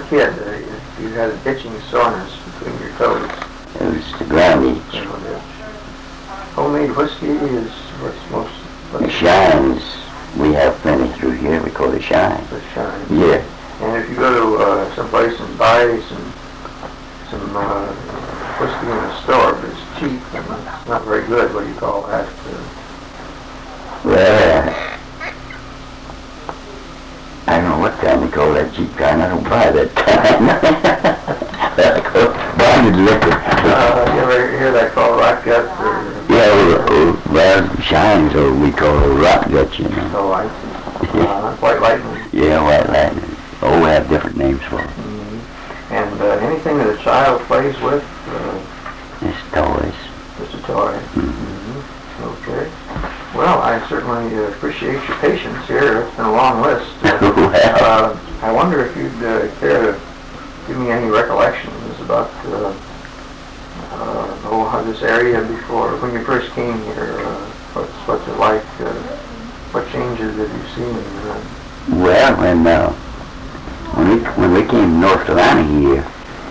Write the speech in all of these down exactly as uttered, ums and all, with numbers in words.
kid, uh, you had a ditching soreness between your toes. It was the ground itch. Homemade whiskey is what's most... What's the shines. We have plenty through here. We call it shine. The shine. Yeah. And if you go to uh, someplace and buy some some uh, whiskey in a store, but it's cheap and it's not very good, what do you call that? Uh, well, I don't know what kind they call that cheap kind. I don't buy that kind. Bonded liquor. Uh, you ever hear that called rock gut? Or, yeah, well, well, shines, or we call it rock gut, you know. Oh, I see. Uh, white lightning. Yeah, white lightning. Oh, we have different names for it. Mm-hmm. And uh, anything that a child plays with? Uh, it's toys. Just a toy. Mm-hmm. Mm-hmm. Okay. Well, I certainly uh, appreciate your patience here. It's been a long list. Uh, uh, I wonder if you'd uh, care to give me any recollections about uh, uh, oh, how this area before, when you first came here, uh, what's, what's it like, uh, what changes have you seen? Uh, well, when, uh, when, we, when we came to North Carolina here,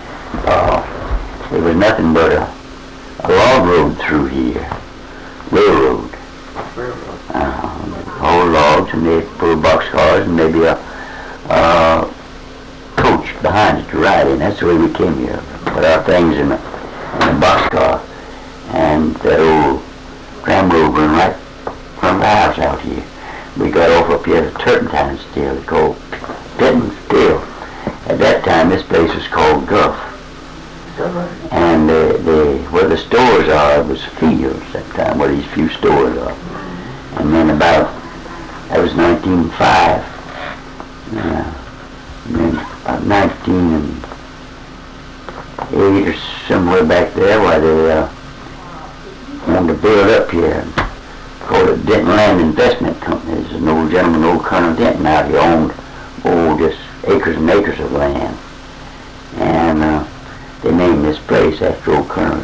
uh, there was nothing but a, a log road through here, railroad. Railroad. Uh, all logs, and they'd pull boxcars, and maybe a uh, coach behind it to ride in. That's the way we came here. Put our things in a, in a boxcar, and that old tram road run right from the house out here. We got off up here at Turpentine Still. It's called Pitton Still. At that time, this place was called Guff. Is that right? And uh, the where the stores are was fields at that time, where these few stores are. And then about, that was nineteen oh five. Uh, and then about nineteen and eight or somewhere back there, where they uh, wanted to build up here. Called it Denton Land Investment Company. There's an old gentleman, old Colonel Denton out here, owned oh, just acres and acres of land. And uh, they named this place after old Colonel.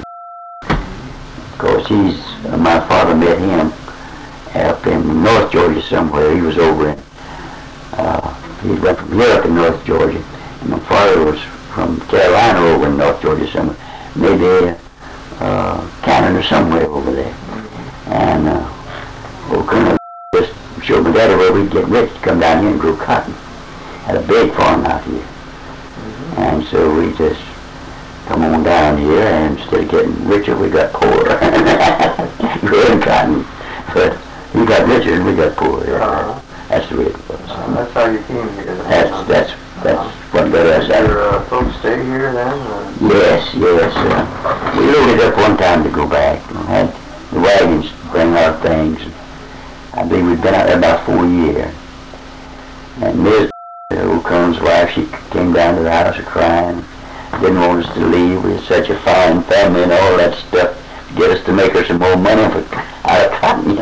Of course, he's, uh, my father met him up in North Georgia somewhere. He was over in, uh, he went from here up in North Georgia. And my father was from Carolina over in North Georgia somewhere. Maybe uh, Canada or somewhere over there. And uh, old Colonel just showed my daddy where we'd get rich to come down here and grow cotton. Had a big farm out here. Mm-hmm. And so we just come on down here, and instead of getting richer, we got poorer. Growing cotton. But he got richer and we got poorer. Uh-huh. That's the way it was. Uh, that's how you came here. That's, that's, that's what got us Did out. your uh, folks stay here then? Uh, Yes, yes. Uh, we loaded up one time to go back. We had the wagons to bring our things. I believe we'd been out there about four years. And Miz, the old Colonel's wife, she came down to the house crying. Didn't want us to leave. We had such a fine family and all that stuff to get us to make her some more money for, out of cotton.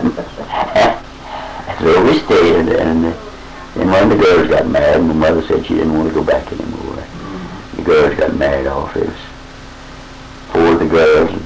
So we stayed, and, and then one of the girls got married, and the mother said she didn't want to go back anymore. Mm-hmm. The girls got married off. It was four of the girls, and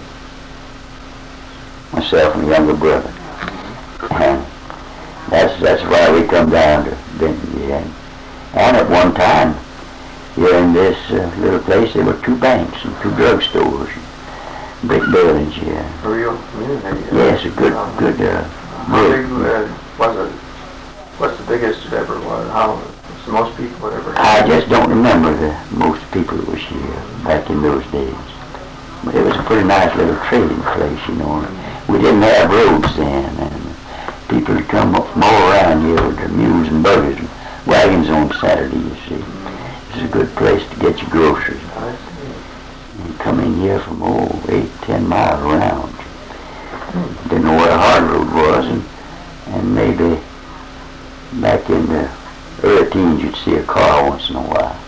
myself and a younger brother. And that's that's why we come down to Benton. Yeah. And at one time, here in this uh, little place, there were two banks and two drugstores, and big buildings here. A real community. Uh, Yes, a good, um, good. Uh, How big uh, was it? What's the biggest it ever was? How what's the most people it ever had? I just don't remember the most people that was here back in those days. But it was a pretty nice little trading place, you know. We didn't have roads then, and people would come up from all around here with their mules and buggies and wagons on Saturday, you see. It was a good place to get your groceries. I see. And come in here from, oh, eight, ten miles around. Didn't know where a hard road was, and, and maybe back in the early teens you'd see a car once in a while.